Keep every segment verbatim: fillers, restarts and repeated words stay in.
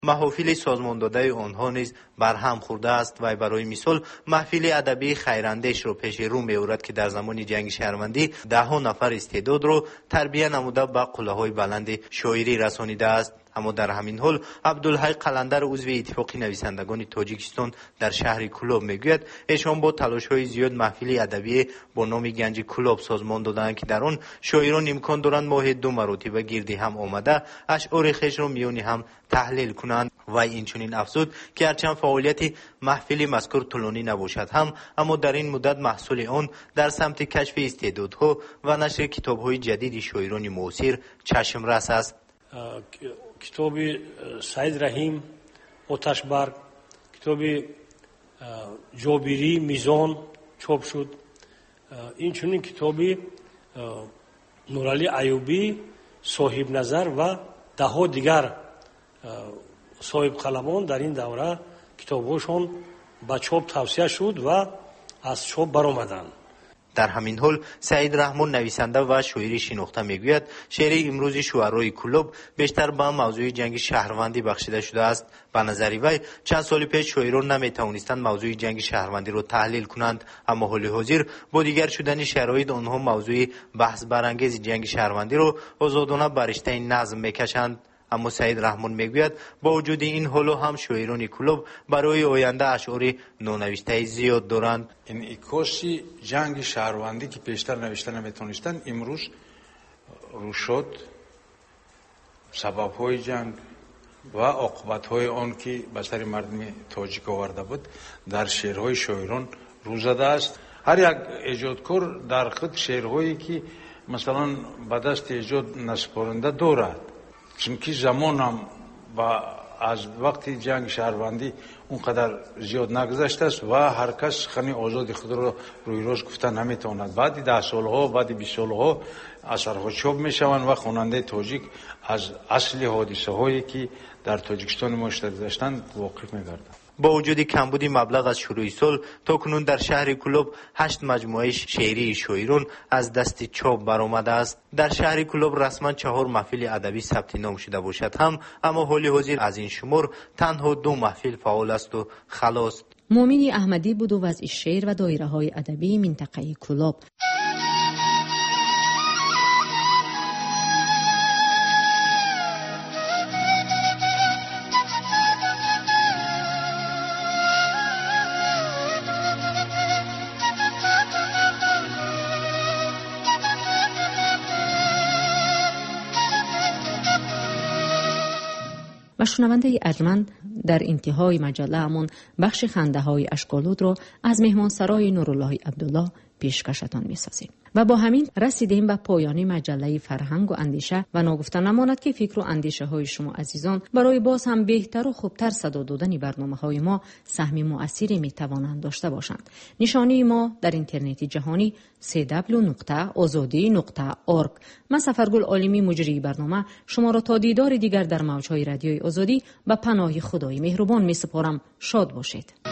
محافل سازمان داده آنها نیز برهم خورده است و برای مثال محفل ادبی خیراندیش رو پیش رو می‌آورد که در زمان جنگ شهروندی ده ها نفر استعداد رو تربیت نموده به قله‌های بلند شاعری رسانیده است. اما در همین حال عبدالحی قلندر عضو اتفاق نویسندگان تاجیکستان در شهر کلوب میگوید ایشان با تلاش‌های زیاد محفل ادبی با نام گنج کلوب سازمان دادند که در آن شاعران امکان دارند ماه دو مرتبه گردی هم آمده اشعار خویش را میانی هم تحلیل کنند و اینچنین افزود که هرچند فعالیت محفل مذکور طولانی نباشد هم اما در این مدت محصول آن در سمت کشف استعدادها و نشر کتاب‌های جدید شاعران معاصر چشم رس است. کتابی سعید رحیم آتشبرگ، کتابی جابری میزان چاپ شد. این چنین کتابی نورعلی ایوبی صاحب نظر و ده ها دیگر صاحب قلمان در این دوره کتابهاشون به چاپ توصیه شد و از چاپ برآمدند. در همین حال سعید رحمان نویسنده و شاعری شناخته میگوید شعر امروز شاعرای کلوب بیشتر به موضوع جنگ شهروندی بخشیده شده است. به نظر وی چند سال پیش شاعران نمیتوانستند موضوع جنگ شهروندی را تحلیل کنند اما حال حاضر با دیگر شدن شرایط آنها موضوع بحث برانگیز جنگ شهروندی را آزادانه بر رشته نظم میکشند. اما سعید رحمان میگوید با وجود این حال هم شاعران کلوب برای آینده اشعار نونوشته زیاد دارند. این ایکوسی جنگ شهروندی که پیشتر نوشته نمیتونستند امروز رو شد، سبب‌های جنگ و عاقبت‌های آن که به سر مردم تاجیک آورده بود در شعرهای شاعران رو زده است. هر یک ایجادکار در خود شعرهایی که مثلا به دست ایجاد نسپارنده دارد، چونکه زمان هم و از وقتی جنگ شهروندی اونقدر زیاد نگذشته است و هر کس خنی آزاد خود را روی راست گفتن نمیتواند. بعد ده سالها بعد بیست سالها اثرها چاپ میشوند و خواننده تاجیک از اصل حادثه هایی که در تاجیکستان ما اشتراک داشتند واقف میگردند. با وجود کمبود مبلغ از شروع سال تا کنون در شهر کلوب هشت مجموعه شعری شاعران از دست چاپ برآمده است. در شهر کلوب رسما چهار محفل ادبی ثبت نام شده باشد هم اما حال حاضر از این شمار تنها دو محفل فعال است و خلاص. مومن احمدی بود و وضع شعر و دایره های ادبی منطقه کلوب. و شنونده ارجمند در انتهای مجله امون بخش خنده های اشکالود را از مهمانسرای نورالله عبدالله پیشکشتان می سازیم. و با همین رسیدیم به پایان مجله فرهنگ و اندیشه و ناگفته نماند که فکر و اندیشه های شما عزیزان برای باز هم بهتر و خوبتر صدا دادن برنامه های ما سهم مؤثری می توانند داشته باشند. نشانی ما در اینترنت جهانی دبلیو دبلیو دبلیو نقطه آزادی نقطه اورگ. من سفرگل عالمی مجری برنامه شما را تا دیدار دیگر در موجهای رادیوی آزادی به پناه خدای مهربان می سپارم. شاد باشید.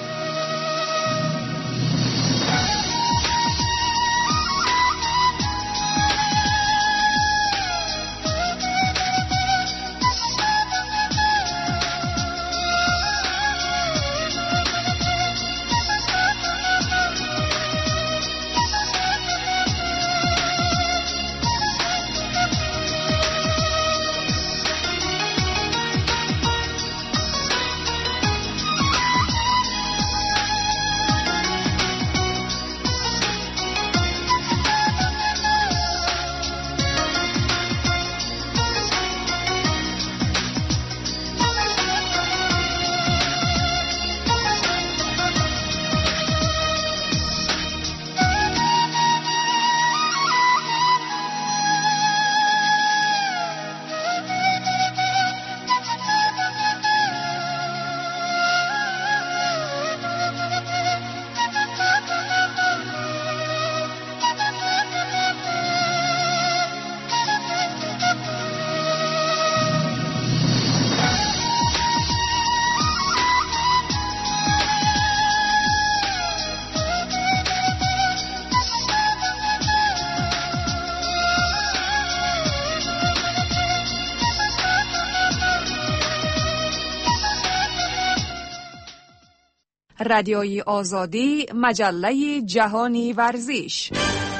رادیوی آزادی، مجله جهانی ورزش.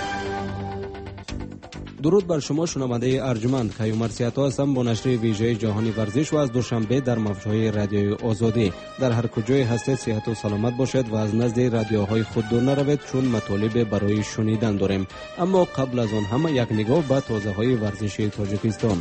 درود بر شما شنونده ارجمند. کیومرث سیاتا هستم با نشر ویژه جهانی ورزش و از دوشنبه در موجهای رادیوی آزادی. در هر کجای هستید صحت و سلامت باشد و از نزد رادیوهای خود دور نروید، چون مطالب برای شنیدن داریم. اما قبل از آن همه یک نگاه به تازه های ورزشی تاجیکستان.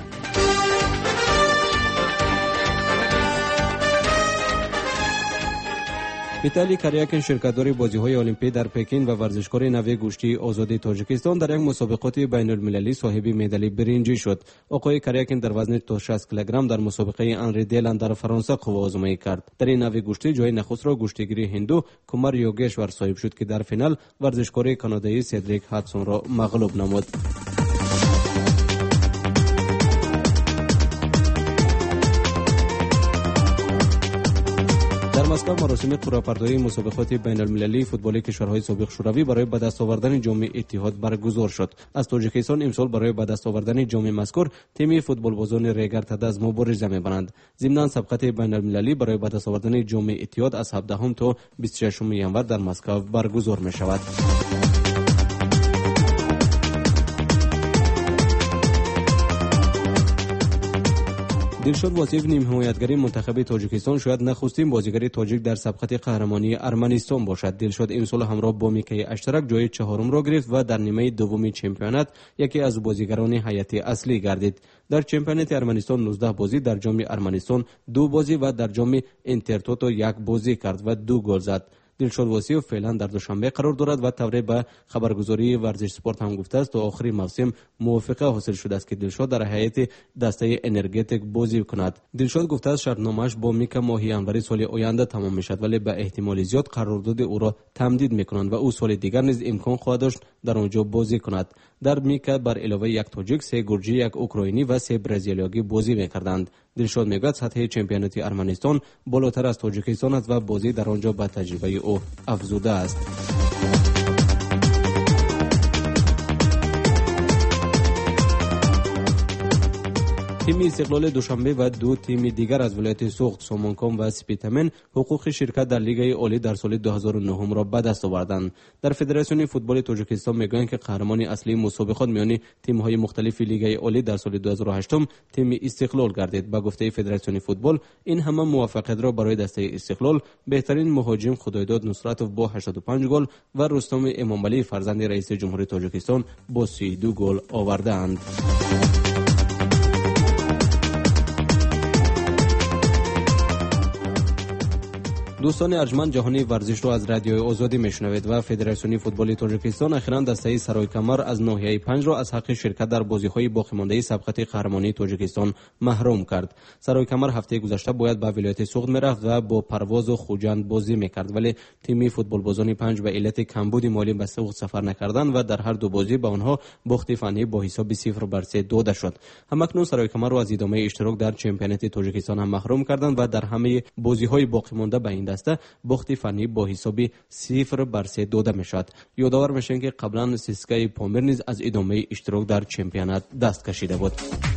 ویتالی کریاکین شرکت‌دار بازی‌های المپیک در پکین و ورزشکار نوی گوشتی آزادی تاجیکستان در یک مسابقات بین‌المللی صاحب مدال برنجی شد. آقای کریاکین در وزن تا شصت کیلوگرم در مسابقه آنری دیلند در فرانسه قوه آزمایی کرد. در این نوی گوشتی جای نخست را گوشتگیری هندو کمار یوگیشور صاحب شد که در فینال ورزشکار کانادایی سدریک هاتسون را مغلوب نمود. در مسکو مراسم پراپردازی مسابقات بین‌المللی فوتبال کشورهای سابق شوروی برای به دست آوردن جام اتحاد برگزار شد. از تاجیکستان امسال برای به دست آوردن جام مذکور تیم فوتبالبازان ریگرتد از مبارزه می‌برند. ضمن سبقت بین‌المللی برای به دست آوردن جام اتحاد از هفدهم تا بیست و ششم ژانویه در مسکو برگزار می‌شود. دلشاد واصف نیم حمایتگری منتخب تاجیکستان شاید نخستین بازیگر تاجیک در سبقت قهرمانی ارمنستان باشد. دلشاد امسال همراه با میکای اشتراک جای چهارم را گرفت و در نیمه دوم چمپیونات یکی از بازیگران هیئت اصلی گردید. در چمپیونات ارمنستان نوزده بازی، در جام ارمنستان دو بازی و در جام اینترتوتو یک بازی کرد و دو گل زد. دلشاد واصف فعلا در دوشنبه قرار دارد و طوری به خبرگزاری ورزش سپورت هم گفته است تا آخری موسم موافقه حاصل شده است که دلشاد در هیئت دسته انرژتیک بازی کند. دلشاد گفته است شرطنامه‌اش با میکا ماه ژانویه سال آینده تمام میشد، ولی به احتمال زیاد قرارداد او را تمدید میکنند و او سال دیگر نیز امکان خواهد داشت در آنجا بازی کند. در میکا بر علاوه یک تاجیک، سه گرجی، یک اوکراینی و سه برزیلیایی بازی میکردند. دلشاد میگوید سطح چمپیونات ارمنستان بالاتر از تاجیکستان است و بازی در آنجا به تجربه او افزوده است. تیم استقلال دوشنبه و دو تیم دیگر از ولایت سوخت، سامانکام و سپیتمن حقوق شرکت در لیگ عالی در سال دو هزار و نه را به دست آوردند. در فدراسیون فوتبال تاجیکستان میگویند که قهرمان اصلی مسابقات میان تیم‌های مختلف لیگ عالی در سال دو هزار و هشت تیم استقلال گردید. با گفته فدراسیون فوتبال این همه موفقیت را برای دسته استقلال بهترین مهاجم خدایداد نصرتوف با هشتاد و پنج گل و رستم امامعلی فرزند رئیس جمهوری تاجیکستان با سی و دو گل آوردند. دوستان ارجمند، جهانی ورزش را از رادیوی آزادی میشنوید و فدراسیون فوتبال تاجیکستان اخیراً دسته سرای کمر از ناحیه پنج را از حق شرکت در بازی‌های باقی مانده سبقت قهرمانی تاجیکستان محروم کرد. سرای کمر هفته گذشته باید به ولایت سوخت میرفت و با پرواز و خوجند بازی میکرد، ولی تیم فوتبالبازان پنج به علت کمبود مالی به سوخت سفر نکردند و در هر دو بازی به آنها باخت فنی با حساب صفر بر سه داده شد. همکنون سرای کمر را از ادامه اشتراک در چمپیونات تاجیکستان هم محروم کردند و در همه بازی‌های باقی مانده به این دسته باخت فنی با حساب صفر بر سه داده میشد. یادآور میشن که قبلا سیسکای پامیر نیز از ادامه اشتراک در چمپیونات دست کشیده بود.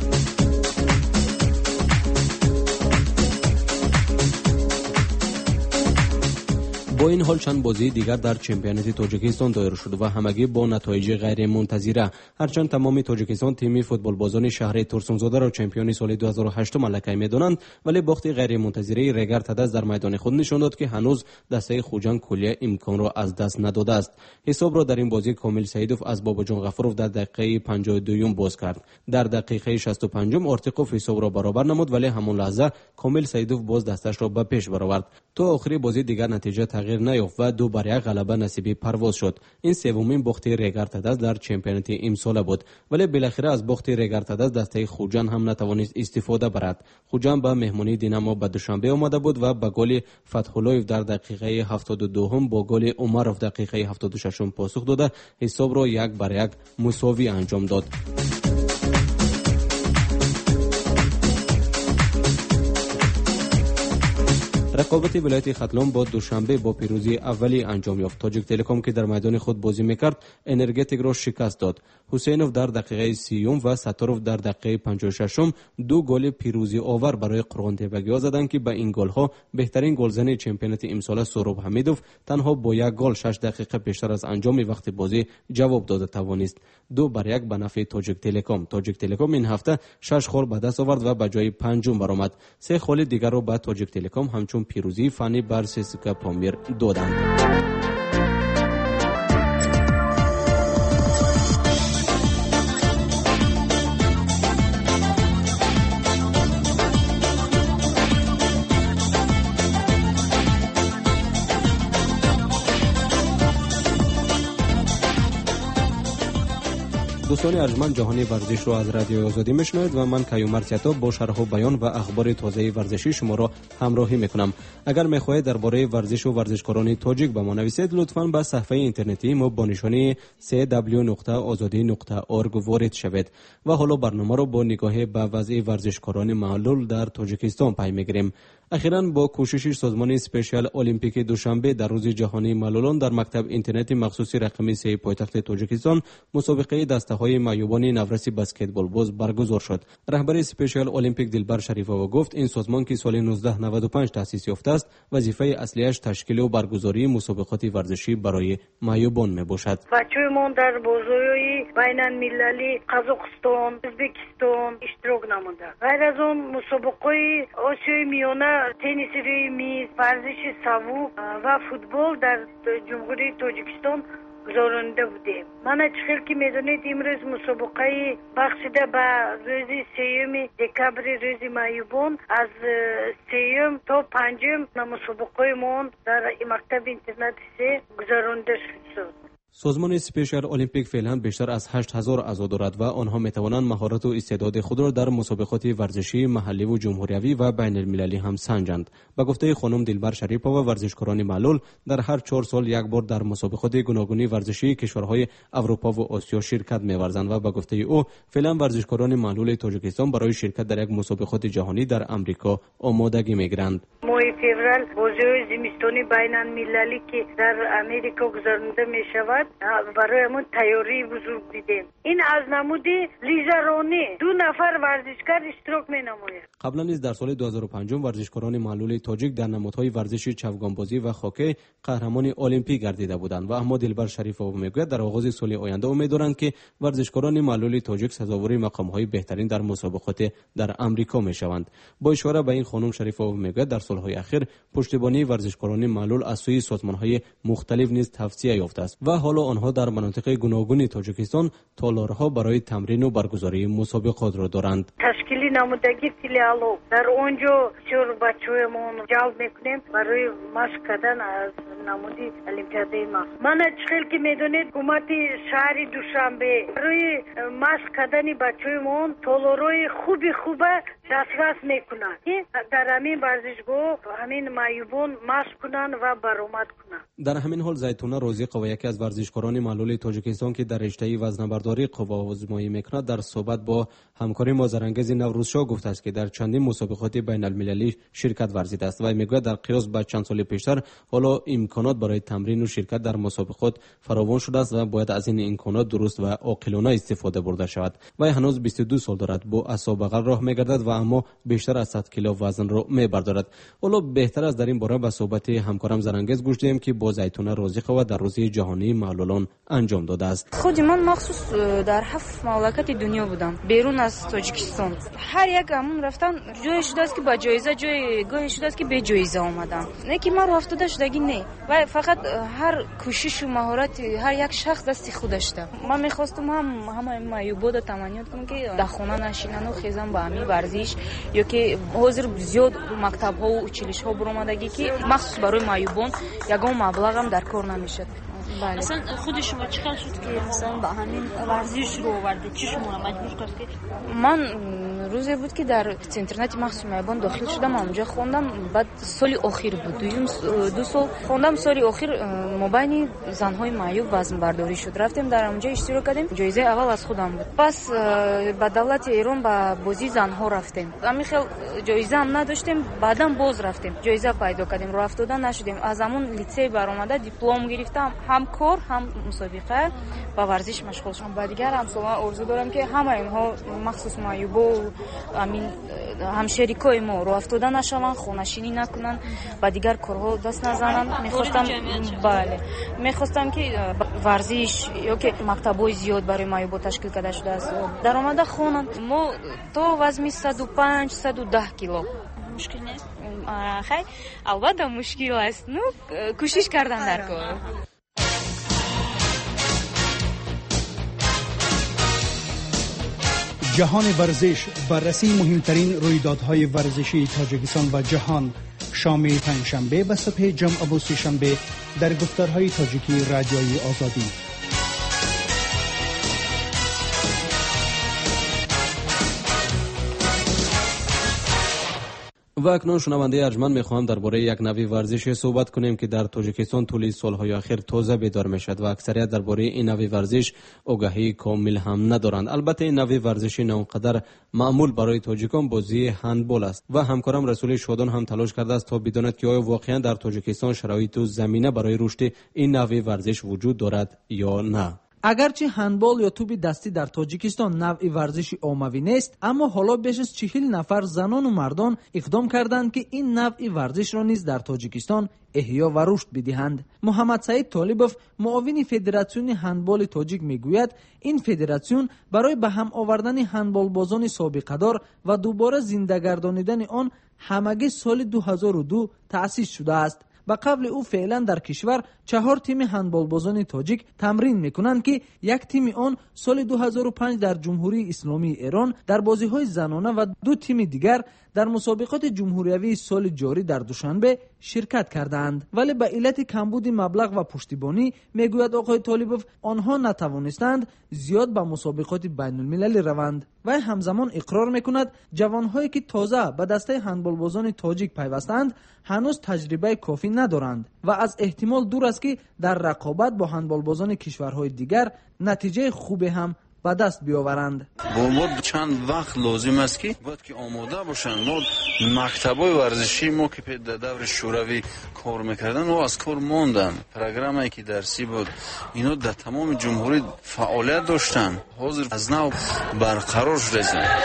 با این حال چند بازی دیگر در چمپیونات تاجیکستان دایر شد و همگی با نتایج غیر منتظره. هرچند تمام تاجیکستان تیم فوتبالبازان شهر تورسونزاده را چمپیون سال دو هزار و هشت ملکه می‌دانند، ولی باخت غیر منتظره ریگرتد در میدان خود نشان داد که هنوز دسته خوجان کلیه امکان را از دست نداده است. حساب را در این بازی کامل سعیدوف از باباجان غفورov در دقیقه پنجاه و دو باز کرد. در دقیقه شصت و پنج آرتیقوف حساب را برابر نمود، ولی همون لحظه کامل سعیدوف باز دستش را به پیش برآورد. تا آخری بازی دیگر نتیجه تغییر نیافت و دو بر یک غلبه نصیب پرواز شد. این سومین باخت ریگرتد در چمپیونات امسال بود، ولی بالاخره از باخت ریگرتد دسته خوجان هم نتوانست استفاده برد. خوجان به مهمانی دینامو به دوشنبه آمده بود و با گل فتح‌اللهیف در دقیقه هفتاد و دو با گل عمرов دقیقه هفتاد و شش پاسخ داده حساب را یک بر یک مساوی انجام داد. رقابت ولایت ختلان با دوشنبه با پیروزی اولی انجام یافت. تاجیک تلکام که در میدان خود بازی میکرد انرژتیک را شکست داد. حسینوف در دقیقه سیوم و ستاروف در دقیقه پنجاه و شش دو گل پیروزی آور برای قرغان تیپگی‌ها زدند که با این گل‌ها بهترین گلزن چمپیونات امسال سهراب حمیدوف تنها با یک گل شش دقیقه پیشتر از انجام وقت بازی جواب داده توانست. دو بر یک به نفع تاجیک تلکام. تاجیک تلکام این هفته شش گل به دست آورد و به جای پنجم برآمد. سه گل دیگر را به تاجیک تلکام همچون پیروزی فنی بر سیسکا پامیر دادند. دوستان ارجمند، جهانی ورزش رو از رادیو آزادی میشنوید و من کیومرث سیاتاب با شرح و بیان و اخبار تازه ورزشی شما را همراهی میکنم. اگر میخواهید درباره ورزش و ورزشکاران تاجیک به ما نویسید، لطفاً به صفحه اینترنتی ما با نشانی سی دبلیو نقطه آزادی نقطه اورگ وارد شوید. و حالا برنامه رو با نگاه به وضع ورزشکاران معلول در تاجیکستان پی میگیریم. اخیراً با کوشش سازمان اسپیشال المپیک دوشنبه در روز جهانی معلولان در مکتب اینترنتی مخصوص رقمی سه پایتخت تاجیکستان مسابقه دسته‌های معیوبان نورسی بسکتبال باز برگزار شد. رهبر اسپیشال المپیک دلبر شریفووا گفت این سازمان که سال نوزده نود و پنج تأسیس یافته است، وظیفه اصلیش تشکیل و برگزاری مسابقات ورزشی برای معیوبان میباشد. بچه‌مون در بازی‌های بین‌المللی قزاقستان، ازبکستان اشتراک نموده. غیر از اون مسابقه آسیای میانه تنیس روی میز، ورزش سبک و فوتبال در جمهوری تاجیکستان گذارنده بودیم. من چخیل که میدونید امروز مسابقه بخشیده به روز سیوم دکبر روز معیوبان از سیوم تا پنجم مسابقه مون در مکتب اینترنت سه گذارنده شد. سازمان اسپیشال المپیک فعلا بیشتر از هشت هزار اعضا دارد و آنها میتوانند مهارت و استعداد خود را در مسابقات ورزشی محلی و جمهوریوی و بین المللی هم سنجند. به گفته خانم دلبر شریفووا، ورزشکاران معلول در هر چهار سال یک بار در مسابقات گوناگونی ورزشی کشورهای اروپا و آسیا شرکت می‌ورزند و به گفته او فعلا ورزشکاران معلول تاجیکستان برای شرکت در یک مسابقات جهانی در آمریکا آمادگی می‌گیرند. ماه فوریه بازی‌های زمستانی بین المللی که در امریکا گذرانده می‌شود برایمون تیاری بزرگ دیدیم. این از نمود لیزرانی دو نفر ورزشکار اشتراک می‌نماید. قبلا نیز در سال دو هزار و پنج ورزشکاران معلول تاجیک در نمادهای ورزشی چوگانبازی و هاکی قهرمان المپیک گردیده بودند و اما دلبر شریفووا میگوید در آغاز سال آینده امیدوارند که ورزشکاران معلول تاجیک سزاوار مقام‌های بهترین در مسابقات در آمریکا میشوند. با اشاره به این خانم شریفووا میگوید در سالهای اخیر پشتیبانی ورزشکاران معلول از سوی سازمان‌های مختلف نیز توسعه یافته است و حالا آنها در مناطق گوناگون تاجیکستان تالارها برای تمرین و برگزاری مسابقات را دارند. تشکیلی نمودگی فیلیالو در اونجا چور بچه‌مون جلب میکنیم برای مشق کردن از نمودی المپیاده ما. من چخیل که میدونید حکومت شهر دوشنبه برای مشق کردن بچه‌مون تالارهای خوبی خوبه دسترس میکنند که در همین ورزشگاه همین معیوبان مشق کنند و برآمد کنند. در همین حال زیتونه رازق و یکی از ورزشکاران معلول تاجیکستان که در رشته وزنه‌برداری قوا آزمایی میکند در صحبت با همکاری ما زرانگیز نوروزشاه گفته است که در چندین مسابقات بین المللی شرکت ورزیده است و میگوید در قیاس با چند سال پیشتر حالا امکانات برای تمرین و شرکت در مسابقات فراوان شده است و باید از این امکانات درست و عاقلانه استفاده برده شود. و هنوز بیست و دو سال دارد، با عصا بغل راه میگردد و اما بیشتر از صد کیلو وزن را میبردارد. حالا بهتر است در این باره به صحبت همکارم زرانگیز گوش دهیم که با زیتونه رازق و در روز جهانی معلولان انجام داده است. خود من مخصوص در هفت مملکت دنیا بودم بیرون از تاجیکستان. هر یک همون رفتن جای شده است که با جایزه، جای گاهی شده است که به جایزه آمدن. نه که من افتاده شدگی نه، و فقط هر کوشش و مهارت هر یک شخص دستی خودش داشته. من میخواستم هم همه معیوبا رو تمنیت کنم که در خونه نشینن و خیزن با همین ورزش، یا که حاضر زیاد مکتب ها و اچیلیش ها برآمدگی که مخصوص برای معیوبان یگان مبلغ هم در کار نمیشد. بله. اصلا خود شما چقدر شد که مثلا با همین ورزش رو آوردید؟ چی شما رو مجبور کرد که؟ من روزی بود که در اینترنت مخصوص میبان داخل شدم، اونجا خوندم. بعد سال آخر بود، دو سال خوندم. سال آخر مبین زنهای معیوب وزن برداری شد، رفتیم در اونجا اشتراک کردیم. جایزه اول از خودم بود. پس با دولت ایران با بازی زنها رفتیم. همین خیلی جایزه هم نداشتیم. بعدم باز رفتیم جایزه پیدا کردیم، راه افتاده نشدیم. از همون لیسه برآمده دیپلم گرفتم، هم کار هم مسابقه با ورزش مشغول شدم. بعد دیگر هم سوال آرزو دارم که همه اینها مخصوص معیوب و همین همشریکای ما راه افتاده نشون، خونه‌نشینی نکنن، با دیگر کارها دست نزنن. میخواستم بله میخواستم که ورزش یا که مکتبای زیاد برای معیوب تشکیل کرده شده است، درآمد خونن. ما تو وزن صد و پنج صد و ده کیلو مشکل نیست. خیلی البته مشکل است، نو کوشش کردن در کار. جهان ورزش، بررسی مهمترین رویدادهای ورزشی تاجیکستان و جهان، شام پنجشنبه و صبح جمعه و سه‌شنبه در گفتارهای تاجیکی رادیوی آزادی. و اکنون شنونده ارجمند میخواهم درباره یک نوع ورزش صحبت کنیم که در تاجیکستان طول سالهای اخیر تازه بیدار میشد و اکثریت درباره این نوع ورزش آگاهی کامل هم ندارند. البته این نوع ورزش ناقدر معمول برای تاجیکان بازی هندبال است و همکارم رسول شادان هم تلاش کرده است تا بداند که آیا واقعا در تاجیکستان شرایط و زمینه برای رشد این نوع ورزش وجود دارد یا نه. اگرچه هندبال یا توپ دستی در تاجیکستان نوعی ورزشی عمومی نیست، اما حالا بیش از چهل نفر زنان و مردان اقدام کردند که این نوعی ورزش را نیز در تاجیکستان احیا و رشد بدهند. محمد سعید طالبوف معاون فدراسیون هندبال تاجیک میگوید این فدراسیون برای به هم آوردن هندبال بازان سابقه دار و دوباره زنده گردانیدن آن همگی سال دو هزار و دو تأسیس شده است. با قبل او فعلا در کشور چهار تیم هندبال بازان تاجیک تمرین میکنند که یک تیم آن سال دو هزار و پنج در جمهوری اسلامی ایران در بازی‌های زنانه و دو تیم دیگر در مسابقات جمهوریوی سال جاری در دوشنبه شرکت کردند، ولی به علت کمبود مبلغ و پشتیبانی میگوید آقای طالبوف آنها نتوانستند زیاد به مسابقات بین المللی روند و همزمان اقرار میکند جوانهایی که تازه به دسته هندبال بازان تاجیک پیوستند هنوز تجربه کافی ندارند و از احتمال دور است که در رقابت با هندبال بازان کشورهای دیگر نتیجه خوبی هم به دست بیاورند. با ما چند وقت لازم است که باید که آماده باشند. ما مکتبای ورزشی ما که در دور شوروی کار میکردن و از کار ماندن، پروگرامی که درسی بود اینا در تمام جمهوری فعالیت داشتن، حاضر از نو برقرار شده.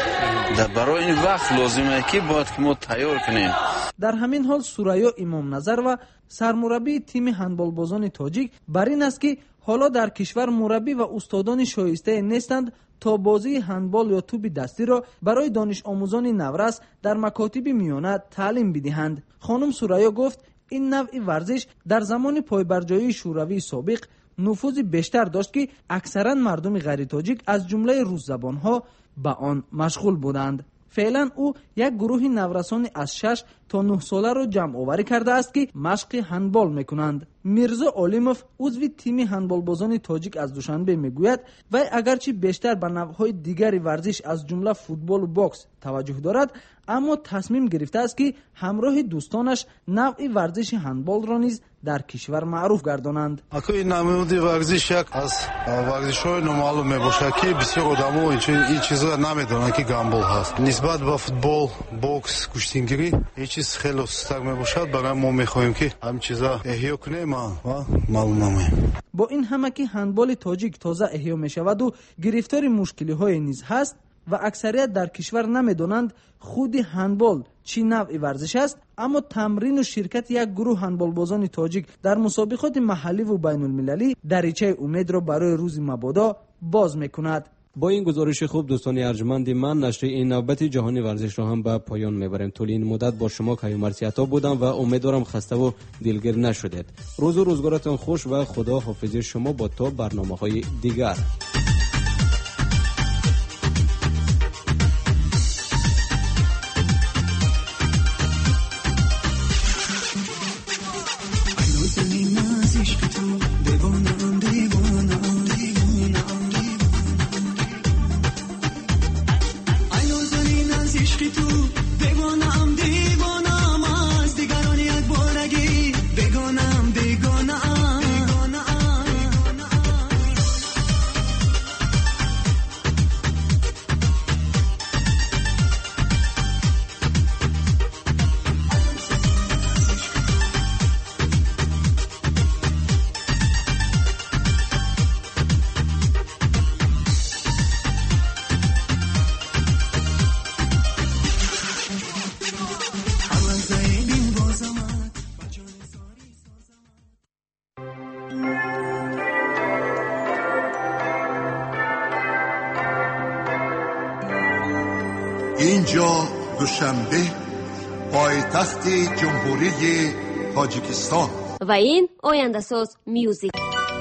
در برای این وقت لازمه که باید که ما تیار کنیم. در همین حال سوریا امام نظر و سرمربی تیم هندبال بازان تاجیک بر این است که حالا در کشور مربی و استادان شایسته نیستند تا بازی هندبال یا توپ دستی را برای دانش آموزان نورس در مکاتب میانه تعلیم بدهند. خانم سوریا گفت این نوع ورزش در زمان پایبرجایی شوروی سابق نفوذ بیشتر داشت که اکثرا مردم غیر تاجیک از جمله روس زبانها به آن مشغول بودند. فعلا او یک گروه نورسان از شش تا نه ساله را جمع آوری کرده است که مشق هندبال میکنند. میرزا علیموف عضو تیم هندبال بازان تاجیک از دوشنبه میگوید و اگرچه بیشتر به نوعهای دیگری ورزش از جمله فوتبال و باکس توجه دارد، اما تصمیم گرفته است که همراه دوستانش نوع ورزش هندبال را نیز در کشور معروف گردانند. اكو این نمودی ورزش یک از ورزش‌های نامعلوم میباشد که بسیار آدم‌ها این چیزا نمیدونن که گامبل هست. نسبت به فوتبال، باکس، کشتیگیری این چیز خیلی سست‌تر میباشد. برای ما میخواهیم که همین چیزا احیا کنیم و معلوم نماییم. با این همه که هندبال تاجیک تازه احیا میشود و گرفتار مشکلی‌های نیز هست و اکثریت در کشور نمیدانند خود هندبال چی نوع ورزش است، اما تمرین و شرکت یک گروه هندبال بازان تاجیک در مسابقات محلی و بین المللی دریچه امید را برای روز مبادا باز میکند. با این گزارش خوب دوستان ارجمند من نشر این نوبت جهانی ورزش را هم به پایان میبریم. طول این مدت با شما کیومرثی عطا بودم و امیدوارم خسته و دلگیر نشدید. روز و روزگارتان خوش و خدا حافظ شما با تا برنامه‌های دیگر. Gasolina اینجا دوشنبه، پایتخت جمهوری تاجیکستان. و این آینده ساز میوزیک.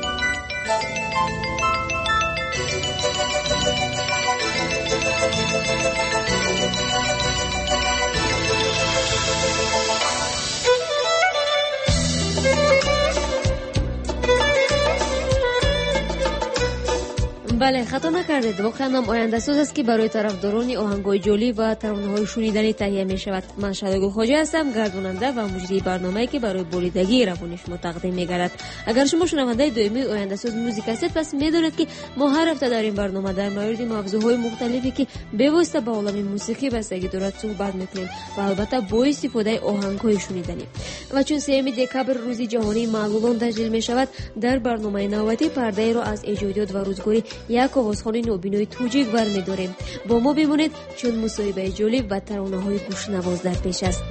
بله، خطا نکردید. واقعا هم آینده ساز است که برای طرفداران آهنگ‌های جولی و ترانه‌های شنیدنی تهیه می شود. من شادگل خواجه هستم، گرداننده و مجری برنامه‌ای که برای بریدگی روانی شما تقدیم می‌گردد. اگر شما شنونده دائمی آینده ساز موزیک هستید، پس می‌دانید که ما هر هفته در این برنامه در مورد موضوع‌های مختلفی که به واسطه با عالم موسیقی بستگی دارد صحبت می‌کنیم و البته با استفاده آهنگ‌های شنیدنی. و چون سوم دکبر روز جهانی معلولان تجلیل می‌شود، در برنامه نوبتی پرده را از ایجادات و روزگاری یک آوازخوان نوبینای توجیک برمی‌داریم. با ما بمانید چون مصاحبه جالب و ترانه‌های گوش‌نواز در پیش است.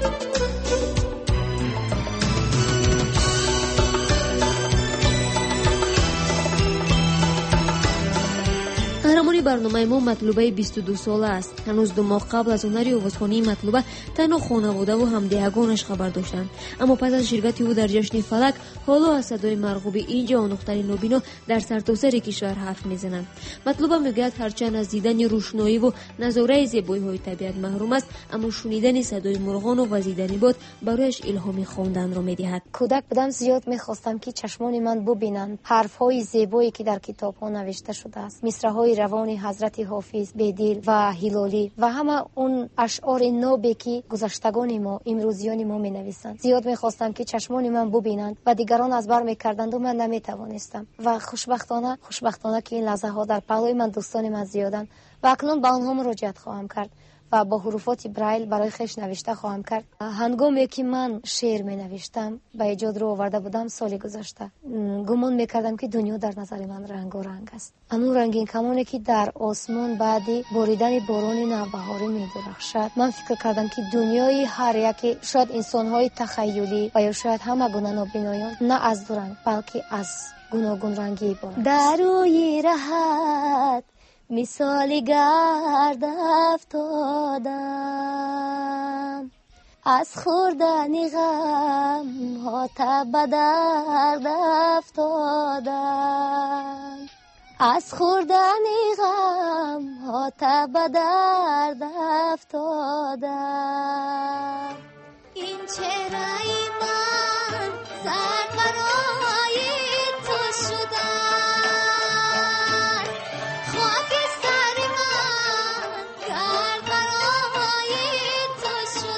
قهرمانی برنامه ما مطلوبه بیست و دو ساله است. هنوز دو ماه قبل از هنری آوازخوانی مطلوبه تنها خانواده و همدیگانش خبر داشتند، اما پس از شرکت او در جشن فلک، حالا از صدای مرغوب این جوان دختر نوبینا در سرتاسر کشور حرف میزنند. مطلوبه میگوید هرچند از دیدن روشنایی و نظاره زیبایی‌های طبیعت محروم است، اما شنیدن صدای مرغان و وزیدن باد برایش الهامی خواندن را میدهد. کودک بودم زیاد میخواستم که چشمان من ببینند حرف‌های زیبایی که در کتاب‌ها نوشته شده است، مصرع‌های روانی حضرت حافظ، بدیل و هلالی و همه اون اشعار نابی که گذشتگان ما امروزیان ما می نویسند. زیاد می خواستم که چشمان من ببینند و دیگران از بر می کردند و من نمی توانستم. و خوشبختانه خوشبختانه که این لحظه ها در پهلوی من دوستان من زیادند و اکنون به آنها مراجعت خواهم کرد و با حروفات برایل برای خیش نوشته خواهم کرد. هنگامی که من شعر می نوشتم به ایجاد رو آورده بودم سال گذشته، گمان می کردم که دنیا در نظر من رنگ و رنگ است. اما رنگین کمانی که در آسمان بعدی بریدن باران نوبهاری می درخشد، من فکر کردم که دنیای هر یکی، شاید انسان‌های تخیلی و یا شاید همه گونه نابینایان، نه از دو رنگ بلکه از گوناگون رنگی بارند. در روی راحت مثال گرد افتادم، از خوردن غم ها به درد افتادم، از خوردن غم ها به درد افتادم. این چهره من زرد برای تو شدن، خاک سر من گرد برای تو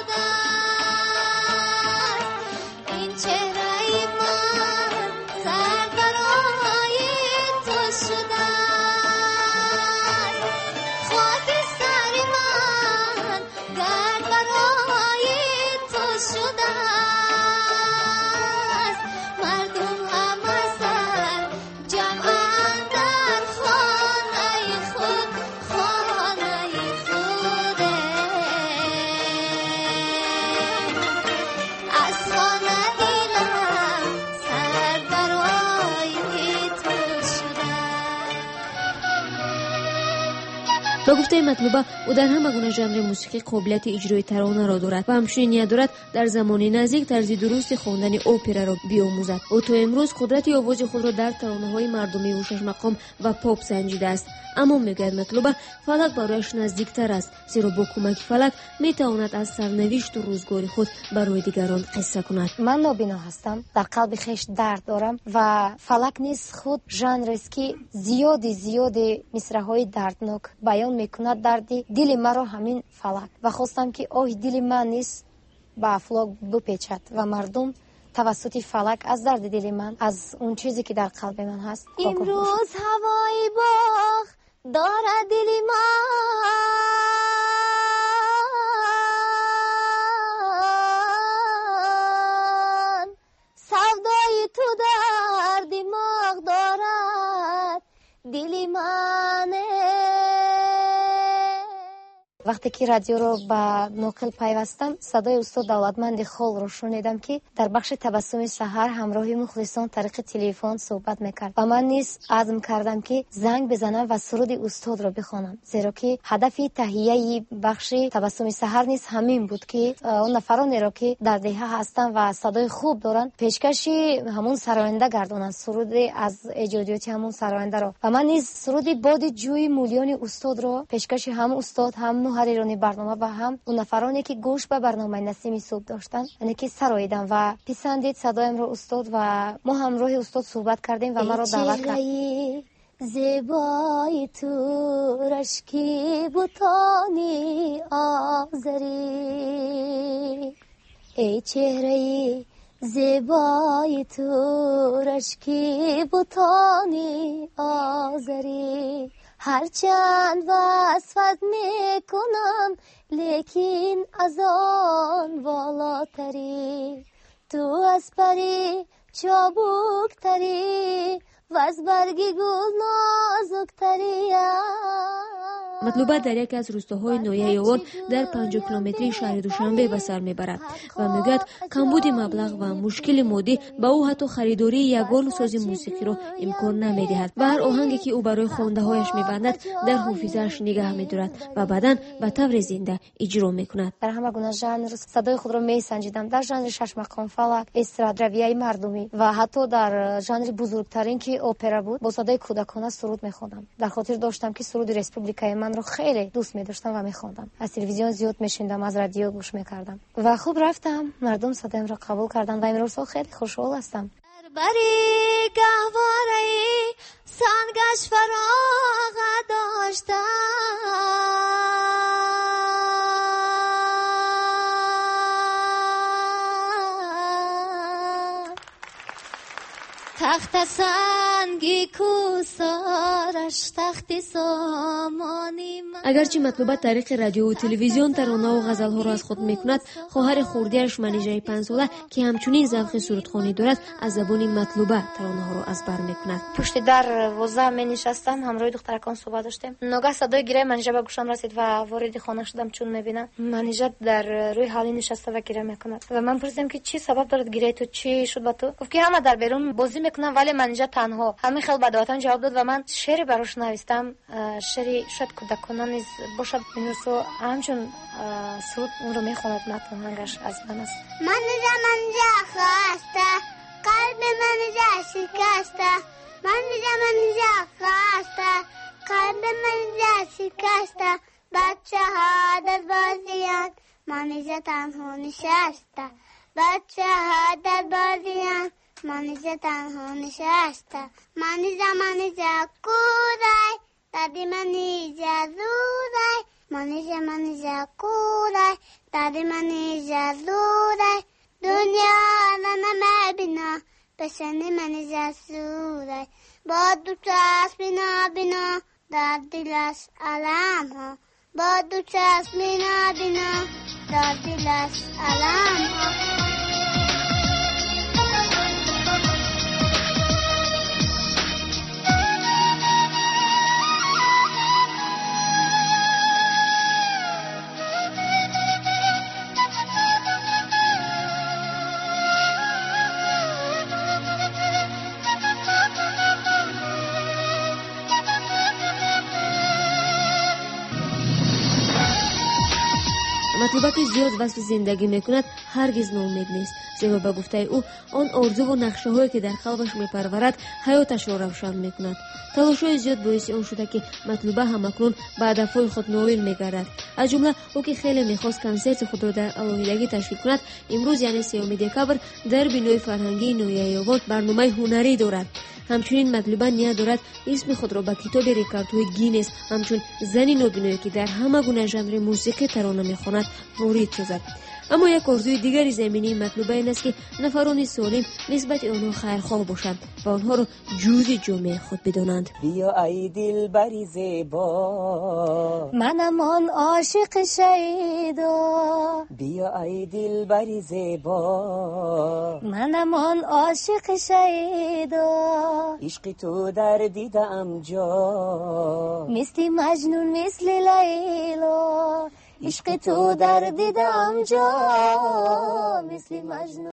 شدن. این چهره من زرد برای تو شدن، خاک سر من گرد برای تو شدن. مردم همه سر جمعند در خانه خود، خانه خوده. از خانه دیدم سر برای تو شدن. با گفته مطلوبه او در همه گونه ژانر موسیقی قابلیت اجرای ترانه را دارد و همچنین نیت دارد در زمان نزدیک طرز درست خواندن اپرا را بیاموزد. او تا امروز قدرت آواز خود را در ترانه‌های مردمی و شش مقام و پاپ سنجیده است، اما میگوید مطلوبه فلک برایش نزدیکتر است، زیرا با کمک فلک میتواند از سرنوشت و روزگار خود برای دیگران قصه کند. من نابینا هستم، در قلب خیش درد دارم و فلک نیز خود ژانر است که زیادی زیادی مصرع‌های دردناک بیان میکند دردی دل مرا همین فلک و خواستم که آه دل من نیز به افلاک بپیچد و مردم توسط فلک از درد دل من، از اون چیزی که در قلب من هست. امروز هوای باغ دارد دل من، سودای تو در دماغ دارد دل من. وقتی که رادیو رو به نقل پیوستم صدای استاد دولتمند خال رو شنیدم که در بخش تبسم سحر همراه مخلصان طریق تلفن صحبت میکرد و من نیز عزم کردم که زنگ بزنم و سرود استاد رو بخوانم، زیرا که هدف تهیه بخش تبسم سحر نیز همین بود که اون نفرانی را که در دهه هستن و صدای خوب دارن پیشکشی همون سراینده گردونن، سرود از ایجادیات همون سراینده رو. و من نیز سرود باد جوی مولیان استاد رو پیشکش هم استاد هم محرران برنامه و هم اون نفرانی که گوش به برنامه نسیم صبح داشتن یعنی که سراییدم و پسندید صدایم رو استاد و ما همراه استاد صحبت کردیم و ما رو دعوت کرد. زیبای تو رشکی بوتانی آزری، ای چهره زیبای تو رشکی بوتانی آزری، هرچند وصفت میکنم لیکن از آن والاتری، تو از پری چابوکتری و از برگی گل نازکتری. مطلوبه در یکی از روستاهای ناحیه یاور در پنجاه کیلومتری شهر دوشنبه به سر میبرد و میگوید کمبود مبلغ و مشکل مادی به او حتی خریداری یگان ساز موسیقی را امکان نمیدهد و هر آهنگی که او برای خوانده هایش میبندد در حافظه‌اش نگه میدارد و بعداً به طور زنده اجرا میکند. در همه گونه ژانر صدای خود را میسنجیدم، در ژانر شش مقام فلک، استراد، رویه مردمی و حتی در ژانر بزرگترین که اپرا بود با صدای کودکانه سرود میخوندم. در خاطر داشتم که سرود رسپوبلیکای من رو خیلی دوست می‌داشتم و می‌خواندم. از تلویزیون زیاد می‌شنیدم، از رادیو گوش می‌کردم و خوب رفتم، مردم صدایم را قبول کردن و امروز خیلی خوشحال هستم. بری گهواره سانگش فراغ داشتم، تخت سنگی کوسارش تخت سامانی. اگرچه مطلوبه طریق رادیو و تلویزیون ترانه و غزل ها را از خود میکند، خواهر خردیش منیژه پنج ساله که همچنین ذوق سرودخوانی دارد از زبان مطلوبه ترانه ها را از بر میکند. پشت در وزه می نشستم، همراه دخترکان صحبت داشتیم. ناگه صدای گریه منیژه به گوشم رسید و وارد خانه شدم. چون میبینم منیژه در روی حالی نشسته و گریه میکند و من پرسیدم که چی سبب دارد گریه تو، چی شد با تو؟ گفت که همه در بیرون بازی میکنن ولی منیژه تنها. همین خیلی بداهتان جواب داد و من شعری براش نوشتم، شعری شاید کودکانه نیز باشد بنویسم، همچون سرود اون رو میخواند. متن آهنگش از من است. منیژه منیژه خسته، قلب منیژه شکسته، منیژه منیژه خسته، قلب منیژه شکسته، بچه ها در بازیان منیژه تنها نشسته، بچه ها در بازیان منیژه تنها نشسته، منیژه منیژه کورای دادی منیژه زورای، منیژه منیژه کورای دادی منیژه زورای، دنیا را نمیبینا بشنی منیژه سورای، با دو چشم بینا بینا در دلش علم ها، با دو چشم بینا بینا در دلش علم ها. مطلوبه که زیاد وصف زندگی میکند هرگز ناامید نیست، زیرا به گفته او آن آرزو و نقشه هایی که در قلبش میپرورد حیاتش را روشن میکند. تلاش‌های زیاد باعث آن شده که مطلوبه همکنون به هدفهای خود نائل میگردد. از جمله او که خیلی میخواست کنسرت خود را در الهیدگی تشکیل کند، امروز یعنی سیوم دکامبر در بینای فرهنگی ناحیه یاور برنامه هنری دارد. همچنین مطلوبه نیا دارد اسم خود را به کتاب رکوردهای گینس همچون زنی نابینایی که در همه گونه ژانر موسیقی ترانه میخواند وارد سازد. اما یک آرزوی دیگری زمینی مطلوبه این است که نفران سالم نسبت آنها خیرخواه باشند و آنها را جزء جامعه خود بدانند. بیا ای دلبر زیبا منم آن عاشق شیدا، بیا ای دلبر زیبا منم آن عاشق شیدا، عشق تو در دیدم جا مثل مجنون مثل لیلا، عشق تو در دیدم جا مثل مجنون.